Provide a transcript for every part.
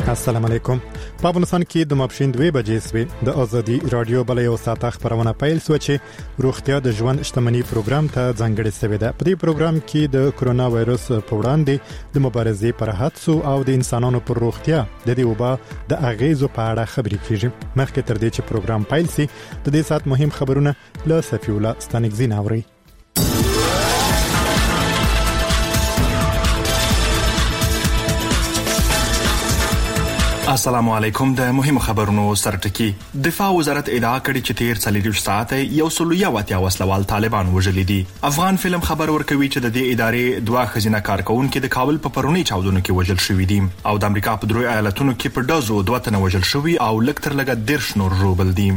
السلام علیکم. په افغانستان کې د ماپښین 2 بجې سوي د ازادي رادیو بل یو ساعت خبرونه پیل شو چې روغتیا د ژوند شتمنۍ پروګرام ته ځانګړی شوی دی. په دې پروګرام کې د کرونا وایرس په وړاندې د مبارزې پر هڅو او د انسانانو پر روغتیا د دې وبا د اغیزو په اړه خبرې کیږي. مخکې تر دې چې پروګرام پیل شي د دې ساعت مهم خبرونه له صفی الله ستانکزین اوري. السلام علیکم. د مهمو خبرونو سرټکی. دفاع وزارت ادعا کړې چې تیر 40 ساعته یو سلویا واتیا وسلوال طالبان وژلي دي. افغان فلم خبر ورکوي چې د دې ادارې دوه خزینه کارکونکو د کابل په پرونی چاودنو کې وژل شوي دي او د امریکا په دروي ایالتونو کې په ډزو دوه تنه وژل شوي او لکتر لګا 10 نور روبل دي.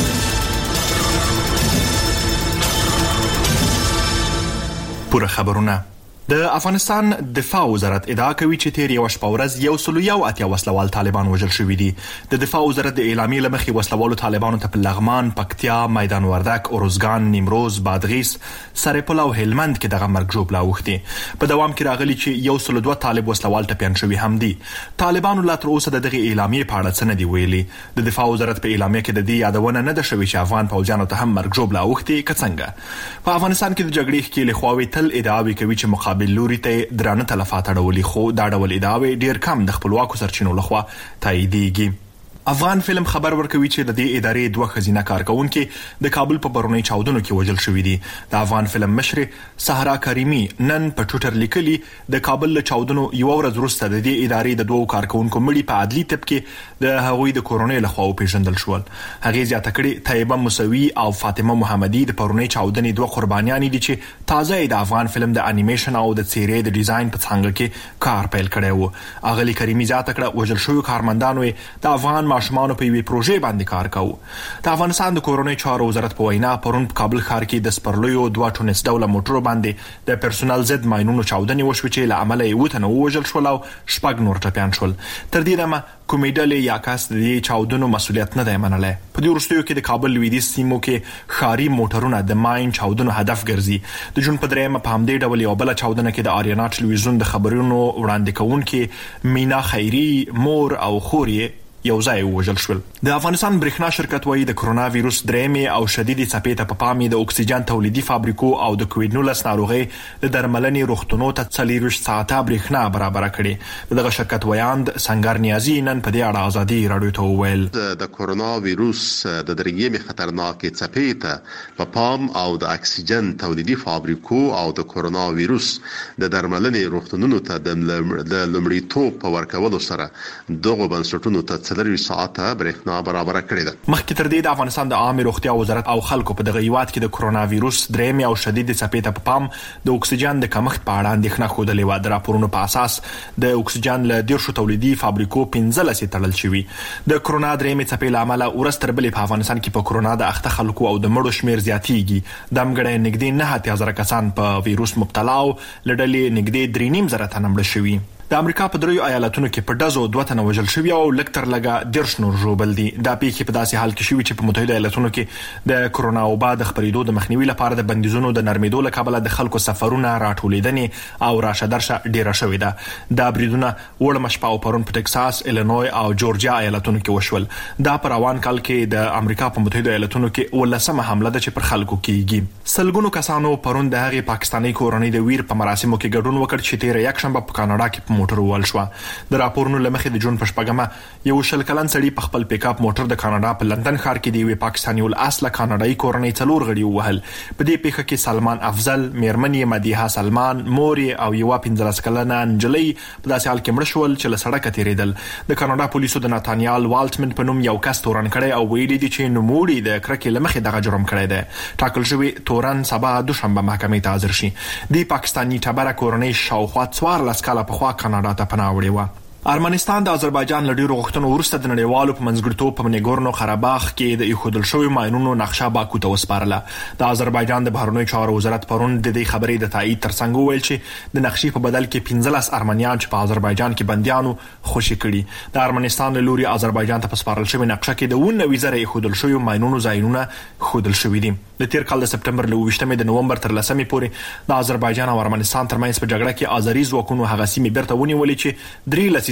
پوره خبرونه. د افغانستان دفاع وزارت ادعا کوي چې تیر یو شپه ورځ یو سلویا اتیا وسلوال طالبان وژل شوي دي. د دفاع وزارت د اعلامیې لمخې وسلوالو طالبانو ته په لغمان، پکتیا، میدان وردک، اروزګان، نیمروز، بادغیس، سرپل او هلمند کې دغه مرګ جوړ لاوختي. په دوام کې راغلي چې یو سل 2 طالب وسلوال ټپيان شوي هم دي. طالبانو لا تر اوسه دغه اعلامیې په اړه څه نه دی ویلي. د دفاع وزارت په اعلامیې کې د دې یادونه نه ده شوې چې افغان پوځیانو ته هم مرګ جوړ لاوختي. کڅنګه په افغانستان کې د جګړې کې لخواوي تل ادعاوي کوي چې مقابل لوري ته درانه تلفات اړولي، خو دا ډول ادعاوي ډیر کم د خپلواکو سرچینو لخوا تاییدېږي. افغان فلم خبر ورکوي چې د دې ادارې دوه خزینه کارکونکو د کابل په برونی چاودنو کې وژل شوي دي. د افغان فلم مشر سحرا کریمی نن په ټوټر لیکلي د کابل له چاودنو یو ورځ وروسته د دې ادارې د دوه کارکونکو مړي په عدلي طب کې د هغوی د کورونې لخوا پیژندل شول. هغه زیاته کړي طیبه موسوي او فاطمه محمدي د پرونی چاودنې دوه قربانیان دي چې تازه د افغان فلم د انیمیشن او د څیرې د ډیزاین په څنګه کې کار پیل کړی وو. اغلی کریمی زیاته کړه وژل شوی کارمندانو د افغان ماشومانو په وی پروژې باندې کار کاوه. د افغانستان د کورونې چارو وزارت په وینا پرون په کابل ښار کې د سپرلویو 2 ټونس ډوله موټرو باندې د پرسونل ضد ماينونو چاودنې وشوه چې له عمله یې وته نو وژل شول او شپږ نور ټپيان شول. تر دې دمه کومیډل یا کاس د چاودنو مسولیت نه دی منلای. په دې وروستیو کې د کابل لویدیځ سیمو کې خاري موټرونه د ماين چاودنو هدف ګرځي. د جون په درېمه په همدې ډول یو بل چاودنه کې د آریانا ټلویزیون د خبرونو وړاندې کوونکې مینا خیری مور او خوري یو ځای وژل شول. د افغانستان برېښنا شرکت وایي د کرونا وایروس درېمې او شدید څپې ته په پامې د اکسیجن تولیدي فابریکو او د کووډ-19 ناروغي د درملنې روغتونو ته 40 ساعته برېښنا برابر کړي. دغه شرکت ویاند سنگر نیازي نن په دې اړه ازادي رادیو ته وویل د کرونا وایروس د درېمې خطرناکې څپې ته په پام او د اکسیجن تولیدي فابریکو او د کرونا وایروس د درملنې روغتونونو ته د لومړیتوب په ورکولو سره دغه بنسټونو ته 40 ساعته برېښنا برابر کړې ده. مخکې تر دې د افغانستان د عامه روغتیا وزارت او خلکو په دغه هیواد کې د کرونا وایروس درېمې او شدید څپې ته په پام د اکسیجن د کمښت په اړه اندېښنه خوده و. د راپورونو په اساس د اکسیجن له 10 تولیدي فابریکو 15 تړل شوي. د کرونا درېمې څپې له امله ورستر بلې په افغانستان کې په کرونا د اخته خلکو او د مړو شمیر زیاتېږي. د امګړې نږدې 9,000 کسان په وایروس مبتلا او لړلې نږدې 3.5 تنه مړ شوي. د امریکا په دریو ایالتونو کې په ډزو 2 تنه وژل شوي او لکتر لګا 10 نور روبل دي. دا پیښې په داسې حال کې شوي چې په متحده ایالتونو کې د کرونا وبا د خپرېدو د مخنیوي لپاره د بندیزونو د نرمېدو لپاره د خلکو سفرونه راټولیدنې او راشه درشه ډیره شوې ده. دا بریدونه وړ مشپا او پرون په ټکساس، ایلینوی او جورجیا ایالتونو کې وشول. دا پر روان کال کې د امریکا په متحده ایالتونو کې ولسمه حمله ده چې پر خلکو کېږي. سلګونو کسانو پرون د هغې پاکستاني کورنۍ د ویر په مراسمو کې ګډون وکړ چې تیر یک شنبه په کاناډا کې موټر وول شو. د راپورونو لمخې د جون په شپږمه یو شل کلن سړي په خپل پیک اپ موټر د کاناډا په لندن ښار کې دی پاکستاني ول اصله کاناډایي کورنۍ 4 غړي وهل. په دې پیښه کې سلمان افضل، میرمنې مدیحه سلمان، موري او یو 15 کلنه انجلی په داسې حال کې مړ شول چې له سړکه تیریدل. د کاناډا پولیسو د ناتانیال والټمن په نوم یو کس تورن کړی او ویلي دي چې نوموړي د کرکې لمخې دغه جرم کړی دی. ټاکل شوی تورن سبا دوشنبه محکمې ته حاضر شي. د پاکستاني ټبره کورنۍ شاوخوا 14 کاله په خوا کاناډا ته پناه وړې و. ارمنستان د آذربایجان له ډیرو غوښتنو وروسته د نړیوالو په منځګړیتوب په نګورنو قرهباغ کې د ایښودل شویو ماینونو نقشه باکو ته وسپارله. د آذربایجان د بهرنیو چارو وزارت پرون د دې خبرې د تایید ترڅنګ وویل چې د نقشې په بدل کې 15 ارمنیان چې په آذربایجان کې بنديانو خوشي کړي. د ارمنستان له لوري آذربایجان ته پسپارل شوی نقشه کې د 19 ایښودل شویو ماینونو ځایونه ښودل شوي دي. د تیر کال د سپټمبر له 28 د نومبر تر 10 پورې د آذربایجان او ارمنستان ترمنځ په جګړه کې آذری ځواکونو هغه سیمې بیرته ونیولې چې 3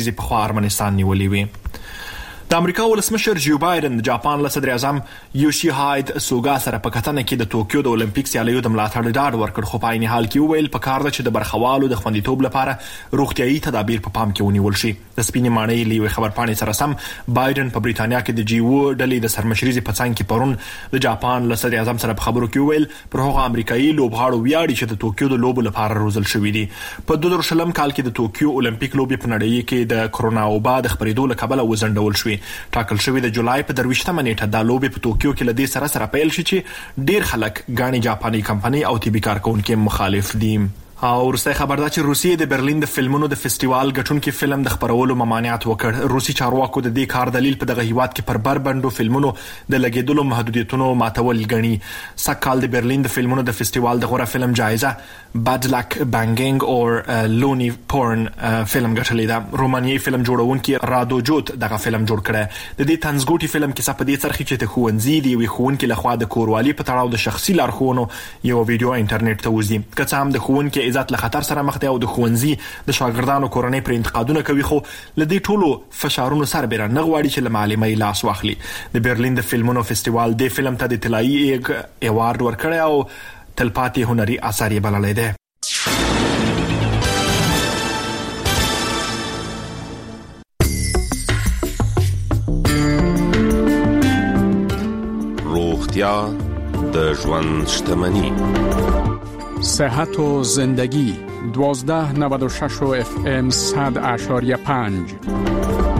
لسیزې په خوا ارمنستان نیولې وي. د امریکا ولسمشر جو بایدن د جاپان له صدر اعظم یوشیهاید سوګا سره په کتنه کې د توکیو د اولمپیک سیالیو د ملاتړ ډاډ ورکړ، خو په عین حال کې وویل پکار ده چې د برخوالو د خوندیتوب لپاره روغتیايي تدابیر په پام کې ونیول شي. د سپینې ماڼۍ له یوې خبرپاڼې سره سم بایدن په بریتانیا کې د G7 ډلې د سرمشريزي په څنګ کې پرون د جاپان له صدر اعظم سره په خبرو کې وویل پر هغه امریکایي لوبغاړو ویاړي چې د توکیو د لوبو لپاره روزل شوي دي. په 2020 کال کې د توکیو اولمپیک لوبې په نړۍ کې د کرونا وبا د خپرېدو له کبله وزندول شوې. ټاکل شوی د جولای په 23مه نیټه د لوبې په توکیو کې لدې سره پیل شي چې ډیر خلک غاڼي جاپاني کمپنی او طبي کارکونکو مخالف دي. او ورسته خبر ده چې روسیې د برلین د فلمونو د فستیوال ګټونکو فلم د خبرولو ممانعت وکړ. روسي چارواکو د دې کار دلیل په دغه هیواد کې پر بربندو فلمونو د لګیدلو محدودیتونو ماتول غني. سکهال د برلین د فلمونو د فستیوال د غوره فلم جایزه باد لک بانګینګ او لونی پورن فلم ګټلې ده. رومانیایی فلم جوړونکي رادو جوت دغه فلم جوړ کړی. د دې طنزګوټي فلم کې څه په دې څرخي چې ته خوونځي دی وي خوونکي لخوا د کوروالي په تړاو د شخصي لارښوونو یو ویډیو انټرنیټ ته وځي. که څه هم د خوونکي عزت له خطر سره مخ دی او د خوونځي د شاګردانو کورنۍ پر انتقادونه کوي، خو لدې ټولو فشارونو سربېره نه غواړي چې له معلمۍ لاس واخلي. د برلین د فلمونو فستیوال د فلم ته د طلایي ایوارډ ورکړی او تلپاتې هنري اثر یې بللی دی. روغتیا د ژوند شتمني. صحت و زندگی 1296 FM 100.5